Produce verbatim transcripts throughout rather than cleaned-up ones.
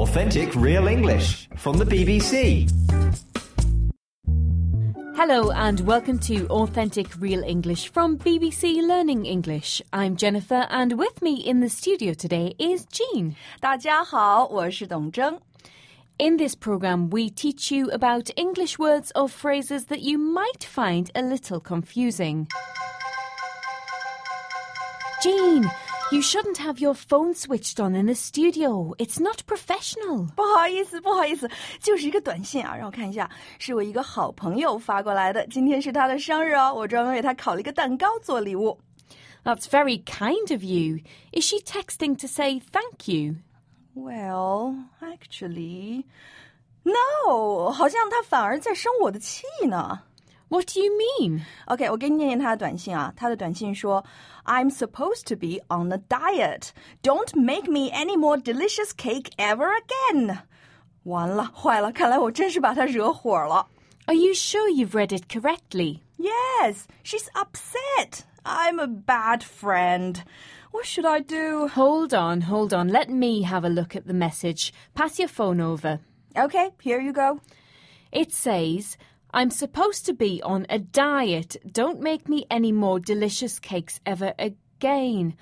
Authentic Real English from the B B C. Hello and welcome to Authentic Real English from B B C Learning English. I'm Jennifer and with me in the studio today is Jean. 大家好，我是董贞。 In this programme, we teach you about English words or phrases that you might find a little confusing. Jean, you shouldn't have your phone switched on in the studio. It's not professional. 不好意思，不好意思，就是一个短信啊，让我看一下，是我一个好朋友发过来的。今天是他的生日哦，我专门为他烤了一个蛋糕做礼物。 That's very kind of you. Is she texting to say thank you? Well, actually, no, 好像他反而在生我的气呢。 What do you mean? OK, 我给你念念他的短信啊。他的短信说 I'm supposed to be on a diet. Don't make me any more delicious cake ever again. 完了，坏了，看来我真是把他惹火了。 Are you sure you've read it correctly? Yes, she's upset. I'm a bad friend. What should I do? Hold on, hold on. Let me have a look at the message. Pass your phone over. OK, here you go. It says, I'm supposed to be on a diet. Don't make me any more delicious cakes ever again.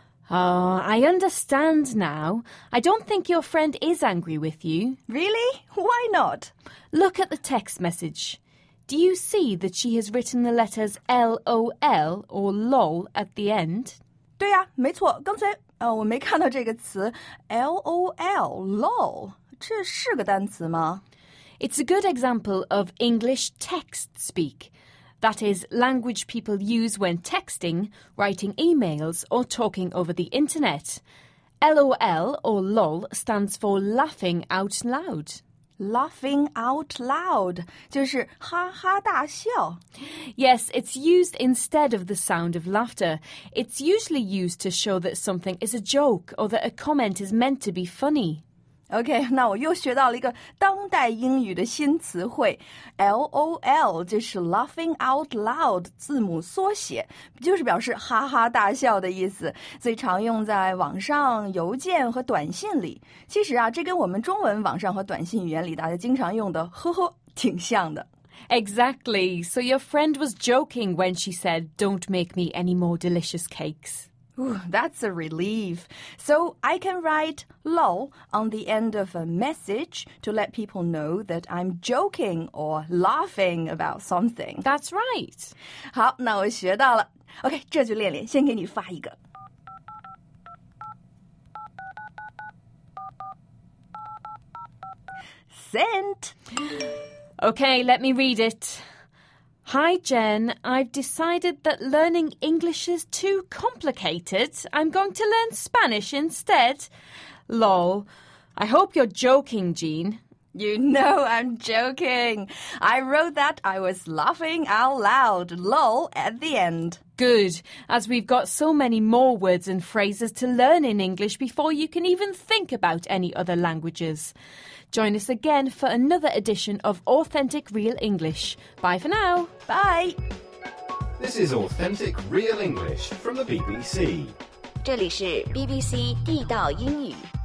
Oh, I understand now. I don't think your friend is angry with you. Really? Why not? Look at the text message. Do you see that she has written the letters L O L or lol at the end? 对呀，没错，刚才呃我没看到这个词 L O L lol， 这是个单词吗？ It's a good example of English text speak. That is, language people use when texting, writing emails or talking over the internet. L O L or lol stands for laughing out loud. Laughing out loud 就是哈哈大笑。 Yes, it's used instead of the sound of laughter. It's usually used to show that something is a joke or that a comment is meant to be funny. OK, 那我又学到了一个当代英语的新词汇 L O L 就是 laughing out loud 字母缩写，就是表示哈哈大笑的意思，最常用在网上、邮件和短信里。其实啊，这跟我们中文网上和短信语言里大家经常用的呵呵挺像的。 Exactly. So your friend was joking when she said, "Don't make me any more delicious cakes." Ooh, that's a relief. So I can write lol on the end of a message to let people know that I'm joking or laughing about something. That's right. 好，那我学到了。OK, 这就练练，先给你发一个。Sent. Okay, let me read it. Hi, Jen. I've decided that learning English is too complicated. I'm going to learn Spanish instead. Lol. I hope you're joking, Jean. You know I'm joking. I wrote that I was laughing out loud, lol, at the end. Good, as we've got so many more words and phrases to learn in English before you can even think about any other languages. Join us again for another edition of Authentic Real English. Bye for now. Bye. This is Authentic Real English from the B B C. 这里是 B B C 地道英语。